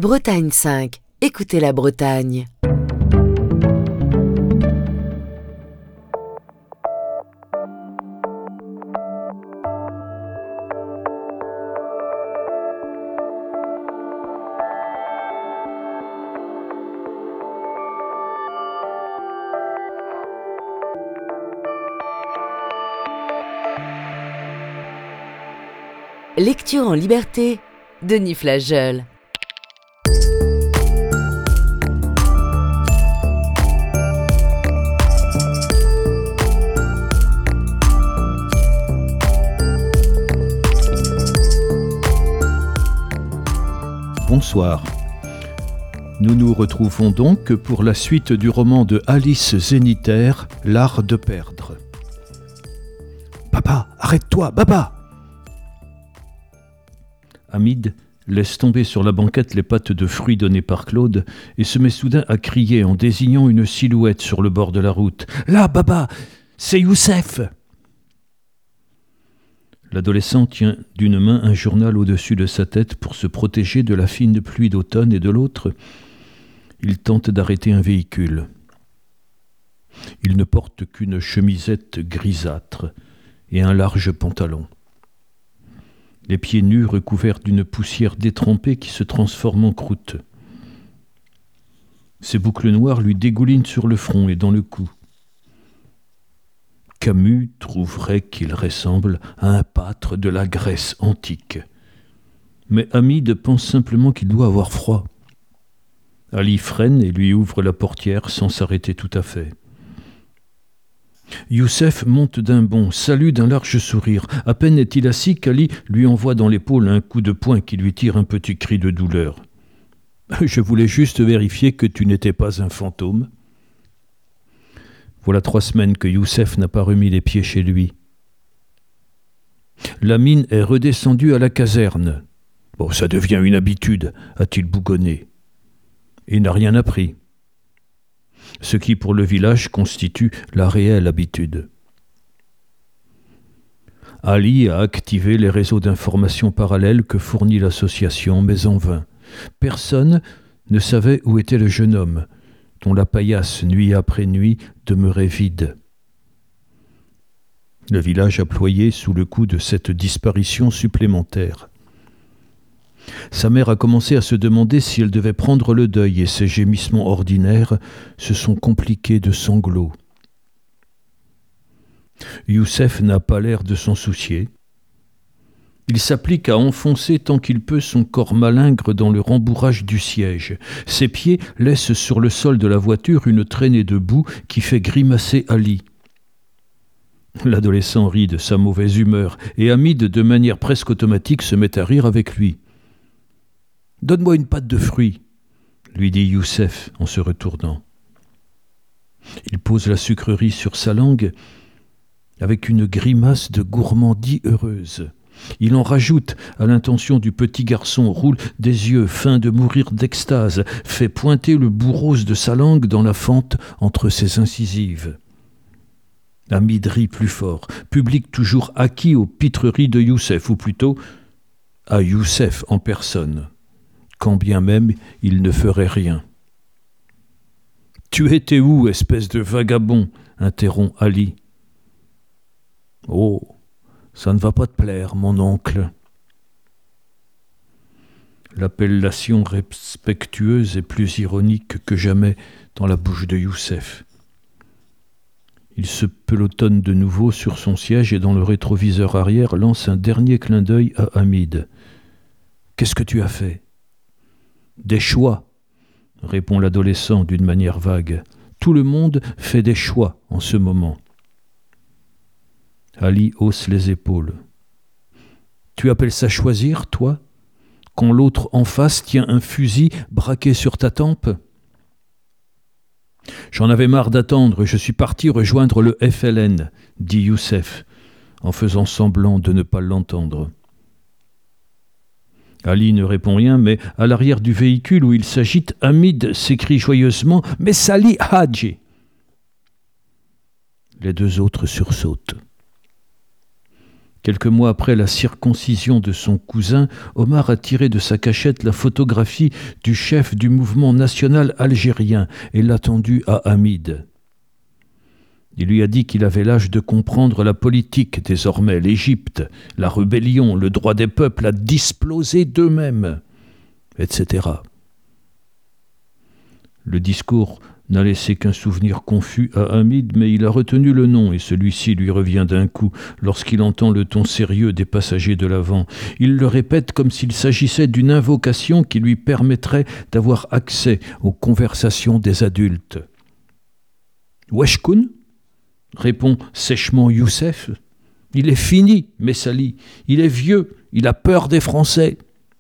Bretagne 5. Écoutez la Bretagne. Lecture en liberté, Denis Flageol. Bonsoir. Nous nous retrouvons donc pour la suite du roman de Alice Zénitaire, L'art de perdre. Papa, arrête-toi, Baba! Hamid laisse tomber sur la banquette les pâtes de fruits données par Claude et se met soudain à crier en désignant une silhouette sur le bord de la route. « Là, Baba, c'est Youssef !» L'adolescent tient d'une main un journal au-dessus de sa tête pour se protéger de la fine pluie d'automne et de l'autre, il tente d'arrêter un véhicule. Il ne porte qu'une chemisette grisâtre et un large pantalon. Les pieds nus recouverts d'une poussière détrempée qui se transforme en croûte. Ses boucles noires lui dégoulinent sur le front et dans le cou. Camus trouverait qu'il ressemble à un pâtre de la Grèce antique. Mais Hamid pense simplement qu'il doit avoir froid. Ali freine et lui ouvre la portière sans s'arrêter tout à fait. Youssef monte d'un bond, salue d'un large sourire. À peine est-il assis qu'Ali lui envoie dans l'épaule un coup de poing qui lui tire un petit cri de douleur. « Je voulais juste vérifier que tu n'étais pas un fantôme. » Voilà 3 semaines que Youssef n'a pas remis les pieds chez lui. La mine est redescendue à la caserne. « Bon, ça devient une habitude, a-t-il bougonné. Et n'a rien appris. Ce qui, pour le village, constitue la réelle habitude. Ali a activé les réseaux d'information parallèles que fournit l'association, mais en vain. Personne ne savait où était le jeune homme, dont la paillasse, nuit après nuit, demeurait vide. Le village a ployé sous le coup de cette disparition supplémentaire. Sa mère a commencé à se demander si elle devait prendre le deuil et ses gémissements ordinaires se sont compliqués de sanglots. Youssef n'a pas l'air de s'en soucier. Il s'applique à enfoncer tant qu'il peut son corps malingre dans le rembourrage du siège. Ses pieds laissent sur le sol de la voiture une traînée de boue qui fait grimacer Ali. L'adolescent rit de sa mauvaise humeur et Hamid, de manière presque automatique, se met à rire avec lui. « Donne-moi une pâte de fruits », lui dit Youssef en se retournant. Il pose la sucrerie sur sa langue avec une grimace de gourmandie heureuse. Il en rajoute à l'intention du petit garçon, roule des yeux fins de mourir d'extase, fait pointer le bout rose de sa langue dans la fente entre ses incisives. Hamid rit plus fort, public toujours acquis aux pitreries de Youssef, ou plutôt à Youssef en personne, quand bien même il ne ferait rien. « Tu étais où, espèce de vagabond ?» interrompt Ali. « Oh, ça ne va pas te plaire, mon oncle. » L'appellation respectueuse est plus ironique que jamais dans la bouche de Youssef. Il se pelotonne de nouveau sur son siège et dans le rétroviseur arrière lance un dernier clin d'œil à Hamid. « Qu'est-ce que tu as fait ?»« Des choix, » répond l'adolescent d'une manière vague. « Tout le monde fait des choix en ce moment. » Ali hausse les épaules. « Tu appelles ça choisir, toi, quand l'autre en face tient un fusil braqué sur ta tempe ? » « J'en avais marre d'attendre, je suis parti rejoindre le FLN, » dit Youssef, en faisant semblant de ne pas l'entendre. Ali ne répond rien, mais à l'arrière du véhicule où il s'agite, Hamid s'écrie joyeusement « Mais Sali Hadji !» Les 2 autres sursautent. Quelques mois après la circoncision de son cousin, Omar a tiré de sa cachette la photographie du chef du mouvement national algérien et l'a tendue à Hamid. Il lui a dit qu'il avait l'âge de comprendre la politique désormais, l'Égypte, la rébellion, le droit des peuples à disploser d'eux-mêmes, etc. Le discours n'a laissé qu'un souvenir confus à Hamid, mais il a retenu le nom et celui-ci lui revient d'un coup lorsqu'il entend le ton sérieux des passagers de l'avant. Il le répète comme s'il s'agissait d'une invocation qui lui permettrait d'avoir accès aux conversations des adultes. « Weshkoun » répond sèchement Youssef. « Il est fini, Messali. Il est vieux. Il a peur des Français. »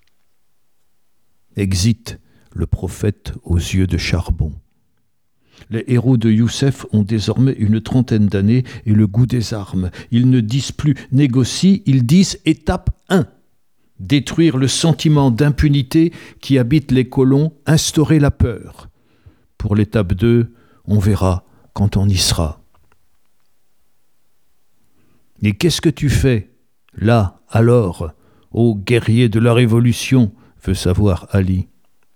Exit le prophète aux yeux de charbon. Les héros de Youssef ont désormais une trentaine d'années et le goût des armes. Ils ne disent plus « négocie », ils disent « étape 1 ». Détruire le sentiment d'impunité qui habite les colons, instaurer la peur. Pour l'étape 2, on verra quand on y sera. Et qu'est-ce que tu fais, là, alors, ô guerrier de la Révolution, veut savoir Ali.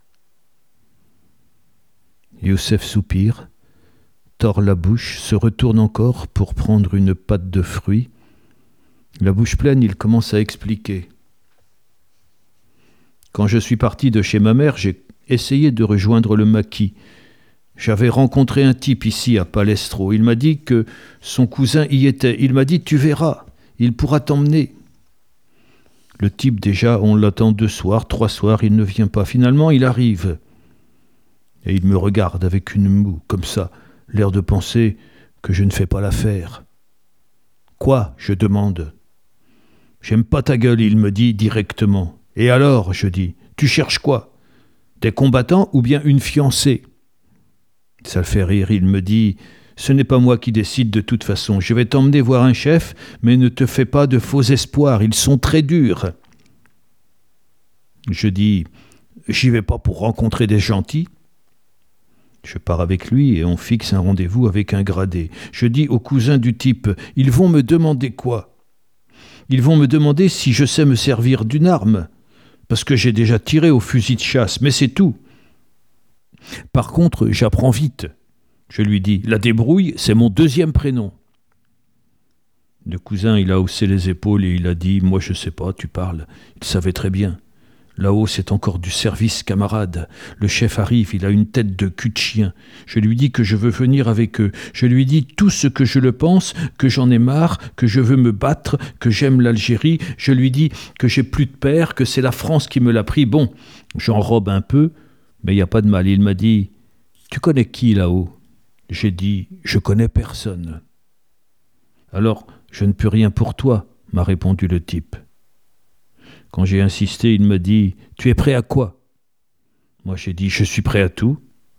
Youssef soupire, tord la bouche, se retourne encore pour prendre une pâte de fruits. La bouche pleine, il commence à expliquer. Quand je suis parti de chez ma mère, j'ai essayé de rejoindre le maquis. J'avais rencontré un type ici à Palestro. Il m'a dit que son cousin y était. Il m'a dit « Tu verras, il pourra t'emmener ». Le type, déjà, on l'attend 2 soirs, 3 soirs, il ne vient pas. Finalement, il arrive. Et il me regarde avec une moue, comme ça, l'air de penser que je ne fais pas l'affaire. « Quoi ?» je demande. « J'aime pas ta gueule », il me dit directement. « Et alors ?» je dis. « Tu cherches quoi ? Des combattants ou bien une fiancée ?» Ça le fait rire, il me dit « Ce n'est pas moi qui décide de toute façon. Je vais t'emmener voir un chef, mais ne te fais pas de faux espoirs, ils sont très durs. » Je dis « J'y vais pas pour rencontrer des gentils. » Je pars avec lui et on fixe un rendez-vous avec un gradé. Je dis au cousin du type « Ils vont me demander quoi ? Ils vont me demander si je sais me servir d'une arme, parce que j'ai déjà tiré au fusil de chasse, mais c'est tout. Par contre, j'apprends vite. » Je lui dis « La débrouille, c'est mon 2e prénom. » Le cousin, il a haussé les épaules et il a dit « Moi, je sais pas, tu parles. » Il savait très bien. Là-haut, c'est encore du service, camarade. Le chef arrive, il a une tête de cul de chien. Je lui dis que je veux venir avec eux. Je lui dis tout ce que je le pense, que j'en ai marre, que je veux me battre, que j'aime l'Algérie. Je lui dis que j'ai plus de père, que c'est la France qui me l'a pris. Bon, j'enrobe un peu, mais il n'y a pas de mal. Il m'a dit « Tu connais qui là-haut ?» J'ai dit « Je connais personne. » « Alors, je ne peux rien pour toi, » m'a répondu le type. Quand j'ai insisté, il m'a dit « Tu es prêt à quoi ?» Moi j'ai dit « Je suis prêt à tout. »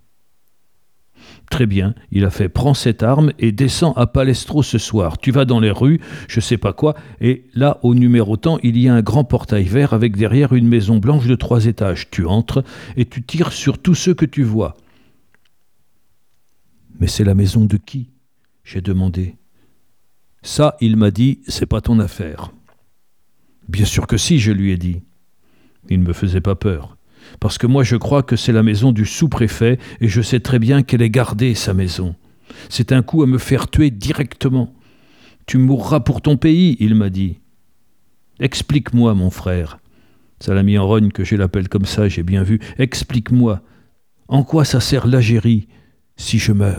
Très bien, il a fait « Prends cette arme et descends à Palestro ce soir. Tu vas dans les rues, je sais pas quoi, et là, au numéro tant, il y a un grand portail vert avec derrière une maison blanche de 3 étages. Tu entres et tu tires sur tous ceux que tu vois. » « Mais c'est la maison de qui ?» j'ai demandé. « Ça, il m'a dit, c'est pas ton affaire. » Bien sûr que si, je lui ai dit. Il ne me faisait pas peur, parce que moi je crois que c'est la maison du sous-préfet et je sais très bien qu'elle est gardée, sa maison. C'est un coup à me faire tuer directement. Tu mourras pour ton pays, il m'a dit. Explique-moi, mon frère. Ça l'a mis en rogne que je l'appelle comme ça, j'ai bien vu. Explique-moi, en quoi ça sert l'Algérie si je meurs ?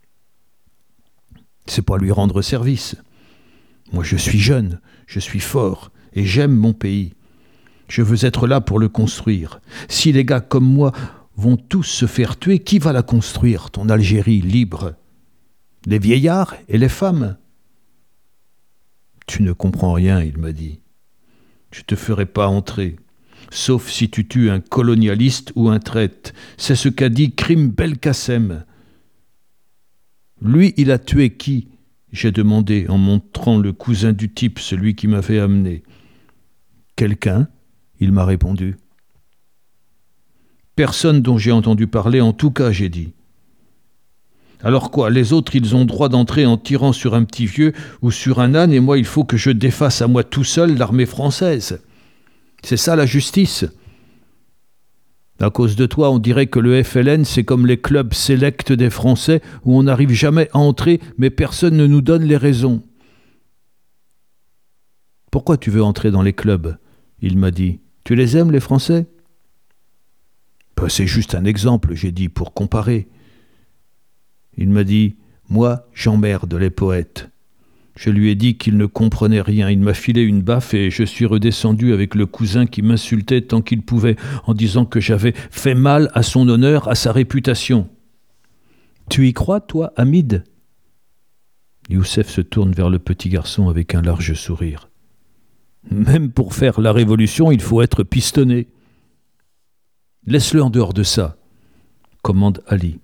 C'est pas lui rendre service. Moi je suis jeune, je suis fort et j'aime mon pays. Je veux être là pour le construire. Si les gars comme moi vont tous se faire tuer, qui va la construire, ton Algérie libre ? Les vieillards et les femmes ? Tu ne comprends rien, il m'a dit. Je te ferai pas entrer, sauf si tu tues un colonialiste ou un traître. C'est ce qu'a dit Krim Belkacem. Lui, il a tué qui ? J'ai demandé en montrant le cousin du type, celui qui m'avait amené. Quelqu'un, il m'a répondu. Personne dont j'ai entendu parler, en tout cas, j'ai dit. Alors quoi, les autres, ils ont droit d'entrer en tirant sur un petit vieux ou sur un âne, et moi, il faut que je défasse à moi tout seul l'armée française. C'est ça la justice. À cause de toi, on dirait que le FLN, c'est comme les clubs sélects des Français où on n'arrive jamais à entrer, mais personne ne nous donne les raisons. Pourquoi tu veux entrer dans les clubs ? Il m'a dit. Tu les aimes, les Français ? C'est juste un exemple, j'ai dit, pour comparer. Il m'a dit, moi, j'emmerde les poètes. Je lui ai dit qu'il ne comprenait rien. Il m'a filé une baffe et je suis redescendu avec le cousin qui m'insultait tant qu'il pouvait, en disant que j'avais fait mal à son honneur, à sa réputation. Tu y crois, toi, Hamid ? Youssef se tourne vers le petit garçon avec un large sourire. Même pour faire la révolution, il faut être pistonné. Laisse-le en dehors de ça, commande Ali.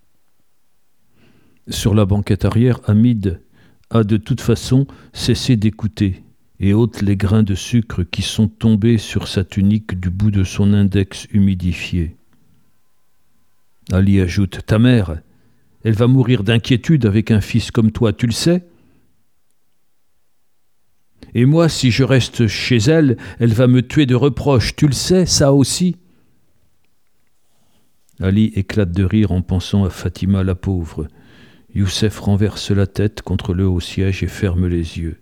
Sur la banquette arrière, Hamid a de toute façon cessé d'écouter et ôte les grains de sucre qui sont tombés sur sa tunique du bout de son index humidifié. Ali ajoute, ta mère, elle va mourir d'inquiétude avec un fils comme toi, tu le sais ? Et moi, si je reste chez elle, elle va me tuer de reproches, tu le sais, ça aussi ? Ali éclate de rire en pensant à Fatima la pauvre. Youssef renverse la tête contre le haut siège et ferme les yeux.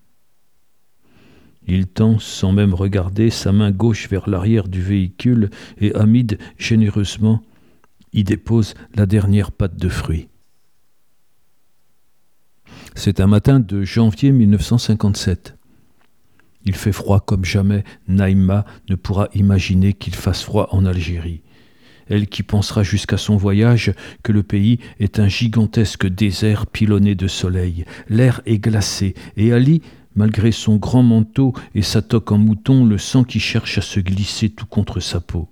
Il tend, sans même regarder, sa main gauche vers l'arrière du véhicule et Hamid, généreusement, y dépose la dernière pâte de fruits. C'est un matin de janvier 1957. Il fait froid comme jamais. Naïma ne pourra imaginer qu'il fasse froid en Algérie. Elle qui pensera jusqu'à son voyage que le pays est un gigantesque désert pilonné de soleil. L'air est glacé et Ali, malgré son grand manteau et sa toque en mouton, le sent qui cherche à se glisser tout contre sa peau.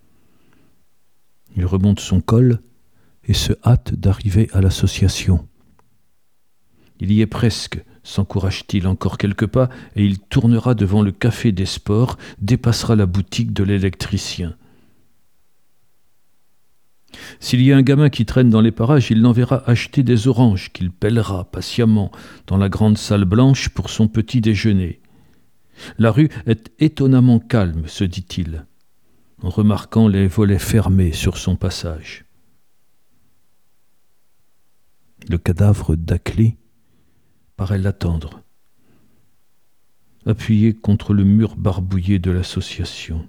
Il remonte son col et se hâte d'arriver à l'association. Il y est presque, s'encourage-t-il encore quelques pas, et il tournera devant le café des sports, dépassera la boutique de l'électricien. S'il y a un gamin qui traîne dans les parages, il l'enverra acheter des oranges qu'il pèlera patiemment dans la grande salle blanche pour son petit déjeuner. La rue est étonnamment calme, se dit-il, en remarquant les volets fermés sur son passage. Le cadavre d'Akli paraît l'attendre, appuyé contre le mur barbouillé de l'association.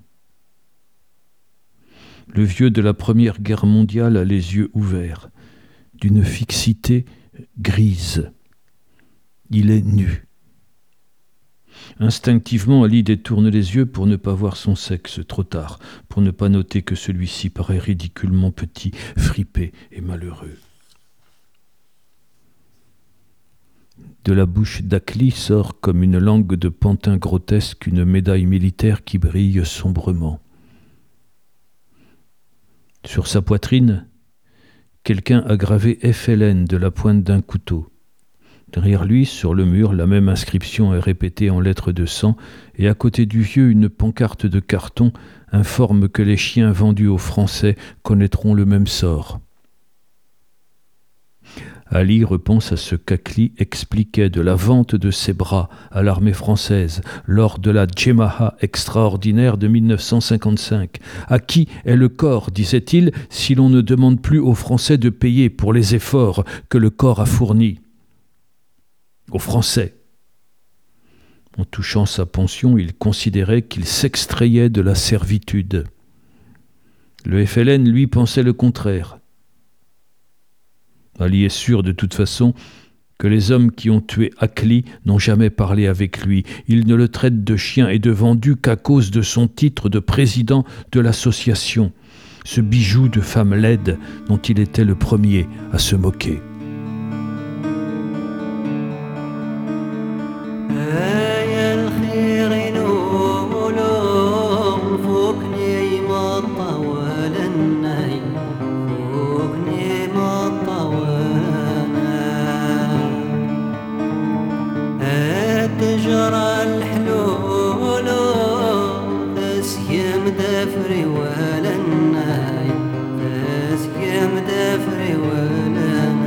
Le vieux de la Première Guerre mondiale a les yeux ouverts, d'une fixité grise. Il est nu. Instinctivement, Ali détourne les yeux pour ne pas voir son sexe trop tard, pour ne pas noter que celui-ci paraît ridiculement petit, fripé et malheureux. De la bouche d'Akli sort comme une langue de pantin grotesque une médaille militaire qui brille sombrement. Sur sa poitrine, quelqu'un a gravé FLN de la pointe d'un couteau. Derrière lui, sur le mur, la même inscription est répétée en lettres de sang, et à côté du vieux, une pancarte de carton informe que les chiens vendus aux Français connaîtront le même sort. Ali repense à ce qu'Akli expliquait de la vente de ses bras à l'armée française lors de la Djemaha extraordinaire de 1955. À qui est le corps, disait-il, si l'on ne demande plus aux Français de payer pour les efforts que le corps a fournis ? Aux Français. En touchant sa pension, il considérait qu'il s'extrayait de la servitude. Le FLN, lui, pensait le contraire. Ali est sûr de toute façon que les hommes qui ont tué Akli n'ont jamais parlé avec lui. Ils ne le traitent de chien et de vendu qu'à cause de son titre de président de l'association, ce bijou de femme laide dont il était le premier à se moquer. دافري ولا الناي تسكم دافري ولا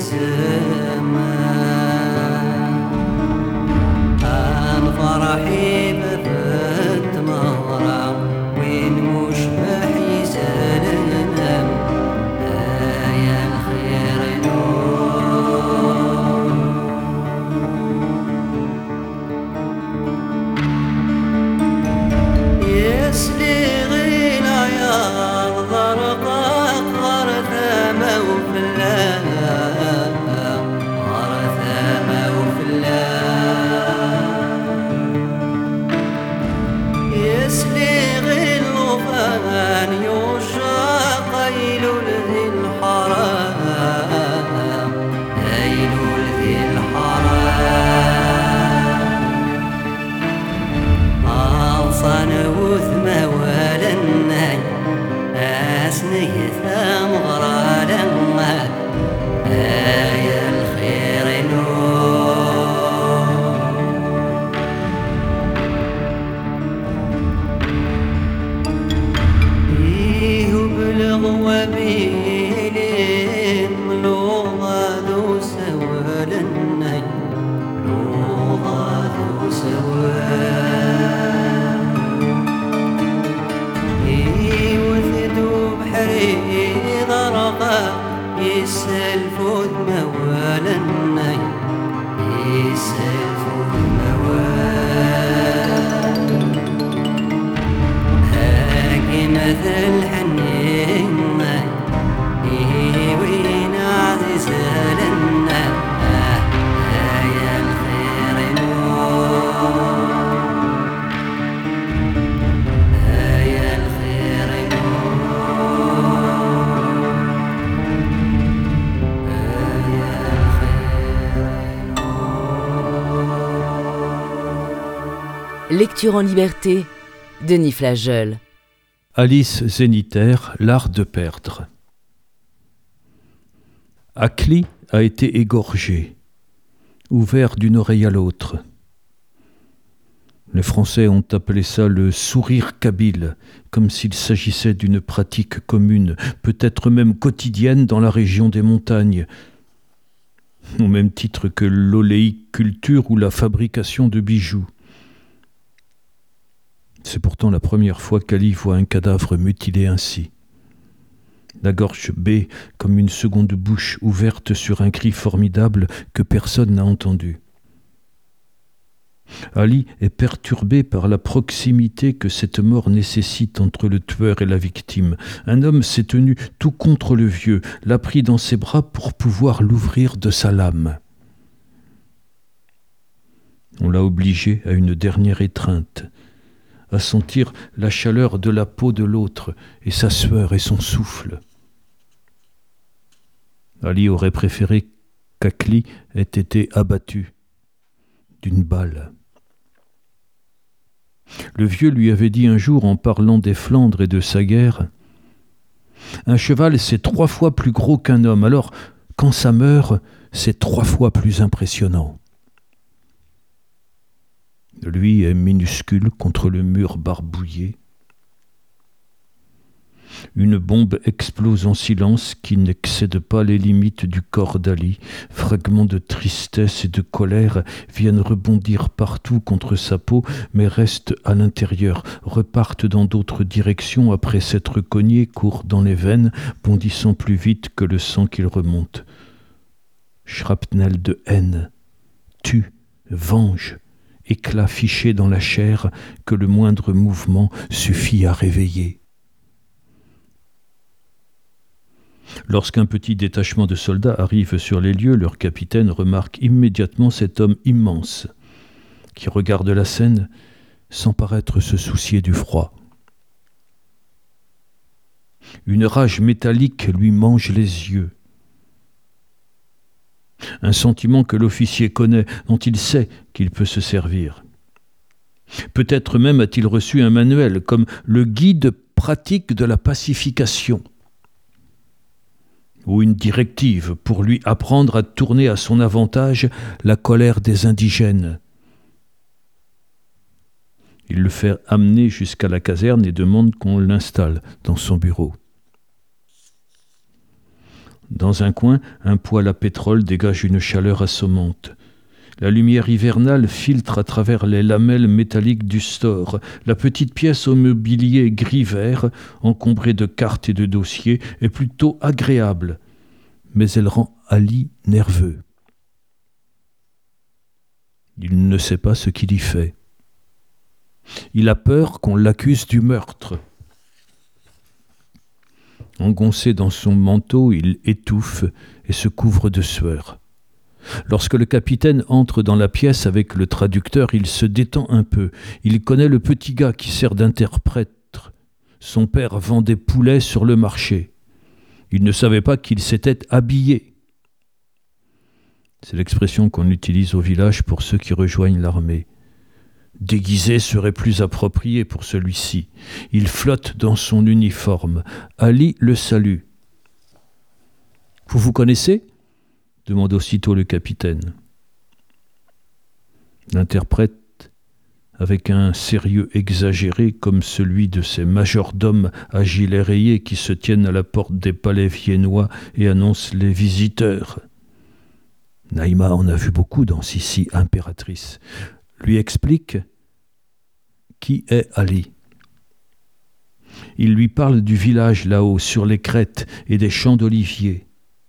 الزمان أنا فرحي بفت مرة وين مش بحيزان يا الخير نور يسلي غينا يا ضرقات غرثة يسلي غير الوفان يوشق أيلول ذي الحرام أيلول ذي الحرام ألصان وثمة ولناي أسني ثام غرالا يا الخير نور إيه بلغ وبيلين لوغا ذو سوالناي لوغا ذو سوال إيه وثدو بحري ضرقا يسلفوا موالناي يسلفوا موال هاكي مثل حنين وين عزيز لنا يا الخير نور يا الخير Lecture en liberté, Denis Flageol. Alice Zénitaire, L'art de perdre. Akli a été égorgé, ouvert d'une oreille à l'autre. Les Français ont appelé ça le sourire kabyle, comme s'il s'agissait d'une pratique commune, peut-être même quotidienne dans la région des montagnes, au même titre que l'oléiculture ou la fabrication de bijoux. C'est pourtant la première fois qu'Ali voit un cadavre mutilé ainsi. La gorge bée comme une seconde bouche ouverte sur un cri formidable que personne n'a entendu. Ali est perturbé par la proximité que cette mort nécessite entre le tueur et la victime. Un homme s'est tenu tout contre le vieux, l'a pris dans ses bras pour pouvoir l'ouvrir de sa lame. On l'a obligé à une dernière étreinte, à sentir la chaleur de la peau de l'autre et sa sueur et son souffle. Ali aurait préféré qu'Akli ait été abattu d'une balle. Le vieux lui avait dit un jour en parlant des Flandres et de sa guerre : « Un cheval, c'est 3 fois plus gros qu'un homme, alors quand ça meurt, c'est 3 fois plus impressionnant. » Lui est minuscule contre le mur barbouillé. Une bombe explose en silence qui n'excède pas les limites du corps d'Ali. Fragments de tristesse et de colère viennent rebondir partout contre sa peau, mais restent à l'intérieur, repartent dans d'autres directions après s'être cognés, courent dans les veines, bondissant plus vite que le sang qu'il remonte. Shrapnel de haine, tue, venge, éclat fiché dans la chair que le moindre mouvement suffit à réveiller. Lorsqu'un petit détachement de soldats arrive sur les lieux, leur capitaine remarque immédiatement cet homme immense qui regarde la scène sans paraître se soucier du froid. Une rage métallique lui mange les yeux. Un sentiment que l'officier connaît, dont il sait qu'il peut se servir. Peut-être même a-t-il reçu un manuel, comme le guide pratique de la pacification, ou une directive pour lui apprendre à tourner à son avantage la colère des indigènes. Il le fait amener jusqu'à la caserne et demande qu'on l'installe dans son bureau. Dans un coin, un poêle à pétrole dégage une chaleur assommante. La lumière hivernale filtre à travers les lamelles métalliques du store. La petite pièce au mobilier gris-vert, encombrée de cartes et de dossiers, est plutôt agréable, mais elle rend Ali nerveux. Il ne sait pas ce qu'il y fait. Il a peur qu'on l'accuse du meurtre. Engoncé dans son manteau, il étouffe et se couvre de sueur. Lorsque le capitaine entre dans la pièce avec le traducteur, il se détend un peu. Il connaît le petit gars qui sert d'interprète. Son père vend des poulets sur le marché. Il ne savait pas qu'il s'était habillé. C'est l'expression qu'on utilise au village pour ceux qui rejoignent l'armée. Déguisé serait plus approprié pour celui-ci. Il flotte dans son uniforme. Ali le salue. « Vous vous connaissez ?» demande aussitôt le capitaine. L'interprète, avec un sérieux exagéré comme celui de ces majordomes à gilets rayés qui se tiennent à la porte des palais viennois et annoncent les visiteurs. Naïma en a vu beaucoup dans Sissi impératrice. Lui explique qui est Ali. Il lui parle du village là-haut, sur les crêtes et des champs d'oliviers.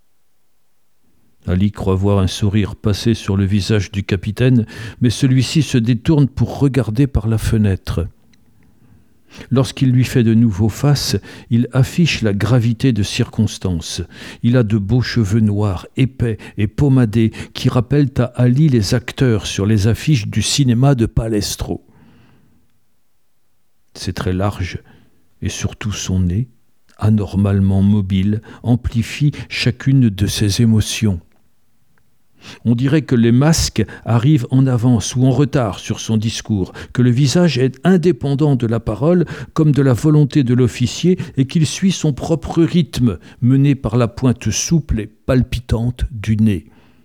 Ali croit voir un sourire passer sur le visage du capitaine, mais celui-ci se détourne pour regarder par la fenêtre. Lorsqu'il lui fait de nouveau face, il affiche la gravité de circonstance. Il a de beaux cheveux noirs, épais et pommadés, qui rappellent à Ali les acteurs sur les affiches du cinéma de Palestro. Ses traits larges, et surtout son nez, anormalement mobile, amplifie chacune de ses émotions. On dirait que les masques arrivent en avance ou en retard sur son discours, que le visage est indépendant de la parole comme de la volonté de l'officier et qu'il suit son propre rythme, mené par la pointe souple et palpitante du nez.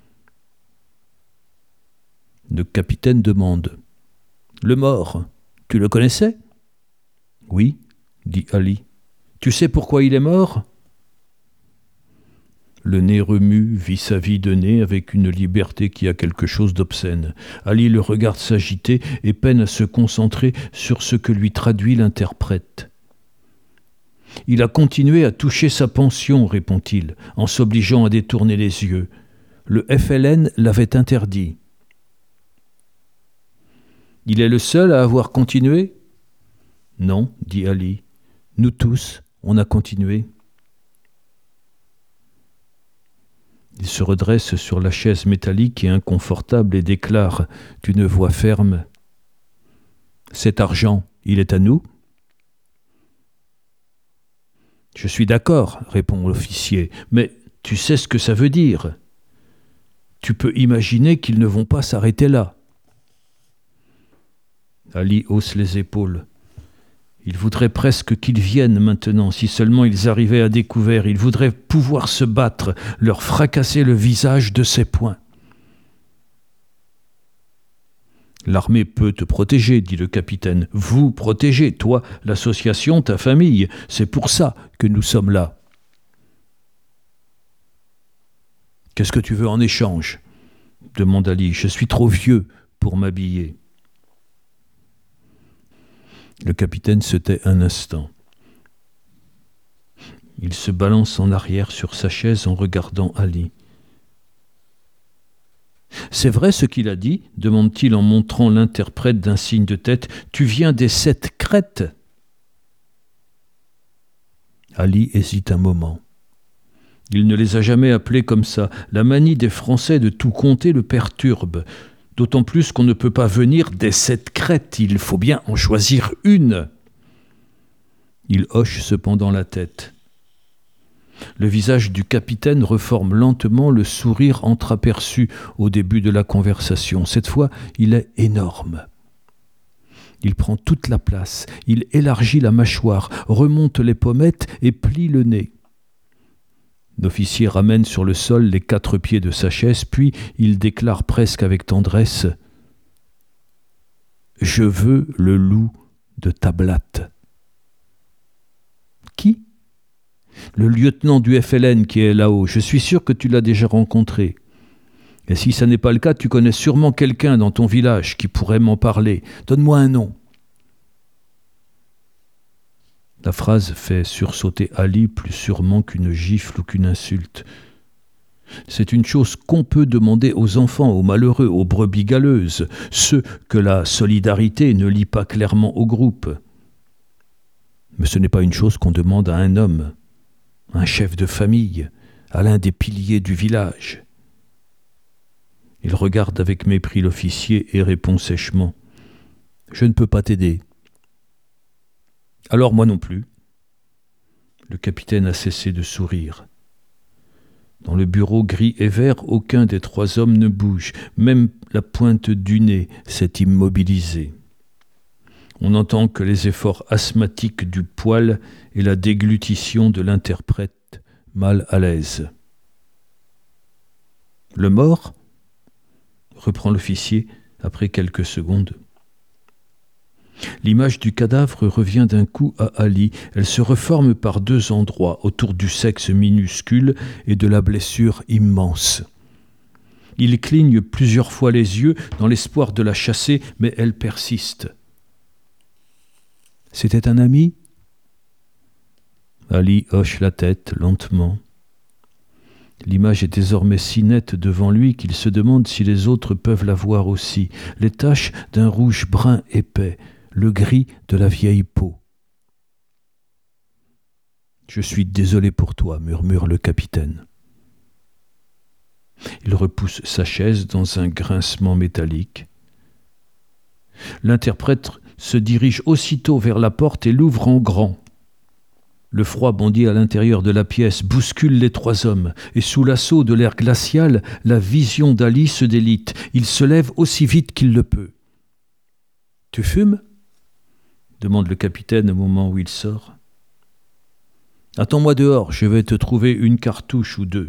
Le capitaine demande « Le mort, tu le connaissais ?»« Oui, » dit Ali. « Tu sais pourquoi il est mort ?» Le nez remue vit sa vie de nez avec une liberté qui a quelque chose d'obscène. Ali le regarde s'agiter et peine à se concentrer sur ce que lui traduit l'interprète. « Il a continué à toucher sa pension, répond-il, en s'obligeant à détourner les yeux. Le FLN l'avait interdit. »« Il est le seul à avoir continué ?»« Non, dit Ali. Nous tous, on a continué. » Il se redresse sur la chaise métallique et inconfortable et déclare d'une voix ferme « Cet argent, il est à nous ?»« Je suis d'accord, répond l'officier, mais tu sais ce que ça veut dire. Tu peux imaginer qu'ils ne vont pas s'arrêter là. » Ali hausse les épaules. Il voudrait presque qu'ils viennent maintenant, si seulement ils arrivaient à découvert. Il voudrait pouvoir se battre, leur fracasser le visage de ses poings. « L'armée peut te protéger, dit le capitaine. Vous protéger, toi, l'association, ta famille. C'est pour ça que nous sommes là. »« Qu'est-ce que tu veux en échange ?» demande Ali. « Je suis trop vieux pour m'habiller. » Le capitaine se tait un instant. Il se balance en arrière sur sa chaise en regardant Ali. « C'est vrai ce qu'il a dit ?» demande-t-il en montrant l'interprète d'un signe de tête. « Tu viens des 7 crêtes ?» Ali hésite un moment. Il ne les a jamais appelés comme ça. La manie des Français de tout compter le perturbe. D'autant plus qu'on ne peut pas venir des 7 crêtes, il faut bien en choisir une. Il hoche cependant la tête. Le visage du capitaine reforme lentement le sourire entreaperçu au début de la conversation. Cette fois, il est énorme. Il prend toute la place, il élargit la mâchoire, remonte les pommettes et plie le nez. L'officier ramène sur le sol les 4 pieds de sa chaise, puis il déclare presque avec tendresse « Je veux le loup de Tablat. » Qui ? Le lieutenant du FLN qui est là-haut, je suis sûr que tu l'as déjà rencontré. Et si ça n'est pas le cas, tu connais sûrement quelqu'un dans ton village qui pourrait m'en parler. Donne-moi un nom. » La phrase fait sursauter Ali plus sûrement qu'une gifle ou qu'une insulte. C'est une chose qu'on peut demander aux enfants, aux malheureux, aux brebis galeuses, ceux que la solidarité ne lie pas clairement au groupe. Mais ce n'est pas une chose qu'on demande à un homme, un chef de famille, à l'un des piliers du village. Il regarde avec mépris l'officier et répond sèchement : « Je ne peux pas t'aider. » « Alors moi non plus. » Le capitaine a cessé de sourire. Dans le bureau gris et vert, aucun des trois hommes ne bouge. Même la pointe du nez s'est immobilisée. On n'entend que les efforts asthmatiques du poêle et la déglutition de l'interprète mal à l'aise. « Le mort ?» reprend l'officier après quelques secondes. L'image du cadavre revient d'un coup à Ali. Elle se reforme par deux endroits, autour du sexe minuscule et de la blessure immense. Il cligne plusieurs fois les yeux dans l'espoir de la chasser, mais elle persiste. « C'était un ami ?» Ali hoche la tête lentement. L'image est désormais si nette devant lui qu'il se demande si les autres peuvent la voir aussi. Les taches d'un rouge brun épais, le gris de la vieille peau. « Je suis désolé pour toi, » murmure le capitaine. Il repousse sa chaise dans un grincement métallique. L'interprète se dirige aussitôt vers la porte et l'ouvre en grand. Le froid bondit à l'intérieur de la pièce, bouscule les trois hommes, et sous l'assaut de l'air glacial, la vision d'Ali se délite. Il se lève aussi vite qu'il le peut. « Tu fumes ?» demande le capitaine au moment où il sort. « Attends-moi dehors, je vais te trouver une cartouche ou deux. »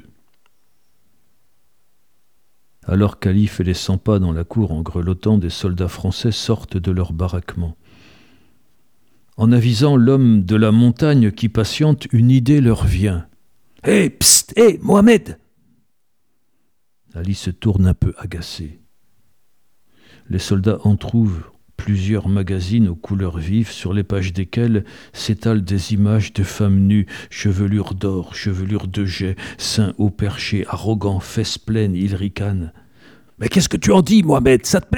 Alors qu'Ali fait les 100 pas dans la cour en grelottant, des soldats français sortent de leur baraquement. En avisant l'homme de la montagne qui patiente, une idée leur vient. « Hé, psst, hé, Mohamed !» Ali se tourne un peu agacé. Les soldats entr'ouvrent plusieurs magazines aux couleurs vives sur les pages desquelles s'étalent des images de femmes nues, chevelure d'or, chevelure de jais, seins haut perchés, arrogants, fesses pleines, ils ricanent. « Mais qu'est-ce que tu en dis, Mohamed, ça te plaît ?»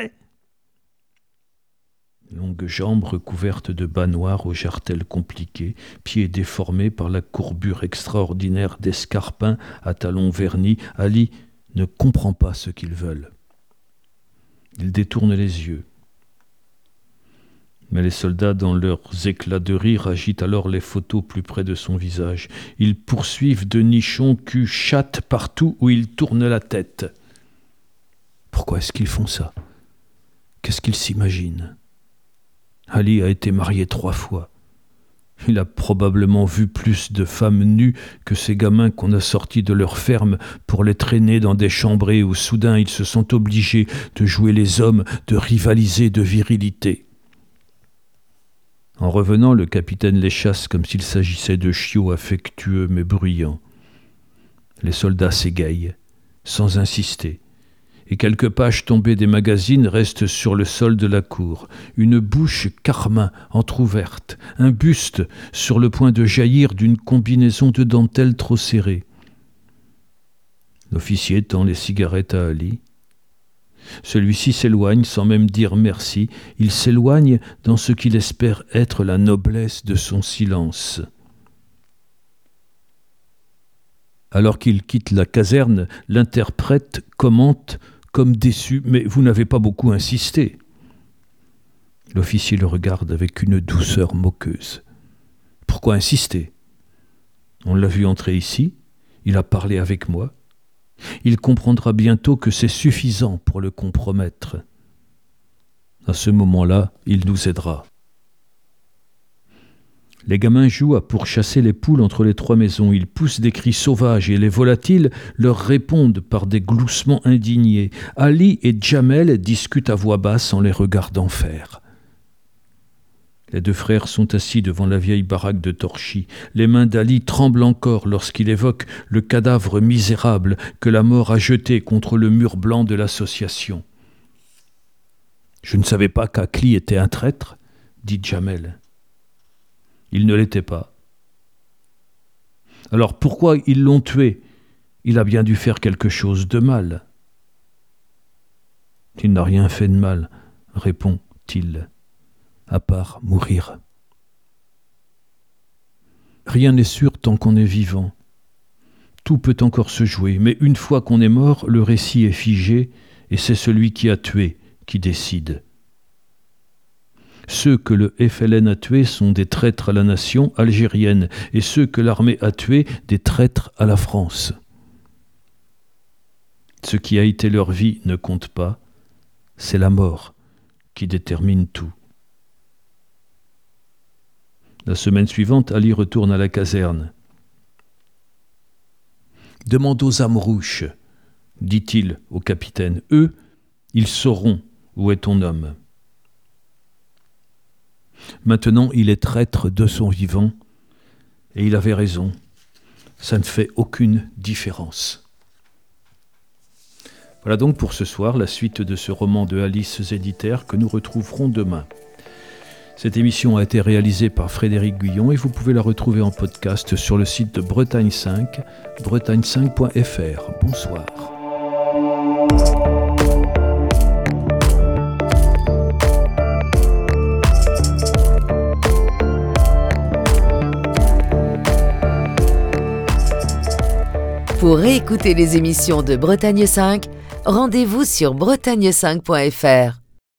Longues jambes recouvertes de bas noirs aux jartelles compliquées, pieds déformés par la courbure extraordinaire d'escarpins à talons vernis, Ali ne comprend pas ce qu'ils veulent. Il détourne les yeux. Mais les soldats, dans leurs éclats de rire, agitent alors les photos plus près de son visage. Ils poursuivent de nichons cul chatte partout où ils tournent la tête. Pourquoi est-ce qu'ils font ça ? Qu'est-ce qu'ils s'imaginent ? Ali a été marié 3 fois. Il a probablement vu plus de femmes nues que ces gamins qu'on a sortis de leur ferme pour les traîner dans des chambrées où soudain ils se sont obligés de jouer les hommes, de rivaliser de virilité. En revenant, le capitaine les chasse comme s'il s'agissait de chiots affectueux mais bruyants. Les soldats s'égayent, sans insister, et quelques pages tombées des magazines restent sur le sol de la cour. Une bouche carmin entr'ouverte, un buste sur le point de jaillir d'une combinaison de dentelles trop serrée. L'officier tend les cigarettes à Ali. Celui-ci s'éloigne sans même dire merci. Il s'éloigne dans ce qu'il espère être la noblesse de son silence. Alors qu'il quitte la caserne, l'interprète commente comme déçu « Mais vous n'avez pas beaucoup insisté !» L'officier le regarde avec une douceur moqueuse. « Pourquoi insister ? On l'a vu entrer ici, il a parlé avec moi. Il comprendra bientôt que c'est suffisant pour le compromettre. À ce moment-là, il nous aidera. » Les gamins jouent à pourchasser les poules entre les 3 maisons. Ils poussent des cris sauvages et les volatiles leur répondent par des gloussements indignés. Ali et Djamel discutent à voix basse en les regardant faire. Les deux frères sont assis devant la vieille baraque de Torchy. Les mains d'Ali tremblent encore lorsqu'il évoque le cadavre misérable que la mort a jeté contre le mur blanc de l'association. « Je ne savais pas qu'Akli était un traître, » dit Jamel. « Il ne l'était pas. » « Alors pourquoi ils l'ont tué ? Il a bien dû faire quelque chose de mal. »« Il n'a rien fait de mal, » répond-il, « à part mourir. » Rien n'est sûr tant qu'on est vivant. Tout peut encore se jouer, mais une fois qu'on est mort, le récit est figé et c'est celui qui a tué qui décide. Ceux que le FLN a tués sont des traîtres à la nation algérienne et ceux que l'armée a tués, des traîtres à la France. Ce qui a été leur vie ne compte pas, c'est la mort qui détermine tout. La semaine suivante, Ali retourne à la caserne. « Demande aux Amrouches, dit-il au capitaine. Eux, ils sauront où est ton homme. » Maintenant, il est traître de son vivant, et il avait raison. Ça ne fait aucune différence. Voilà donc pour ce soir la suite de ce roman de Alice Zediter que nous retrouverons demain. Cette émission a été réalisée par Frédéric Guyon et vous pouvez la retrouver en podcast sur le site de Bretagne 5, bretagne5.fr. Bonsoir. Pour réécouter les émissions de Bretagne 5, rendez-vous sur bretagne5.fr.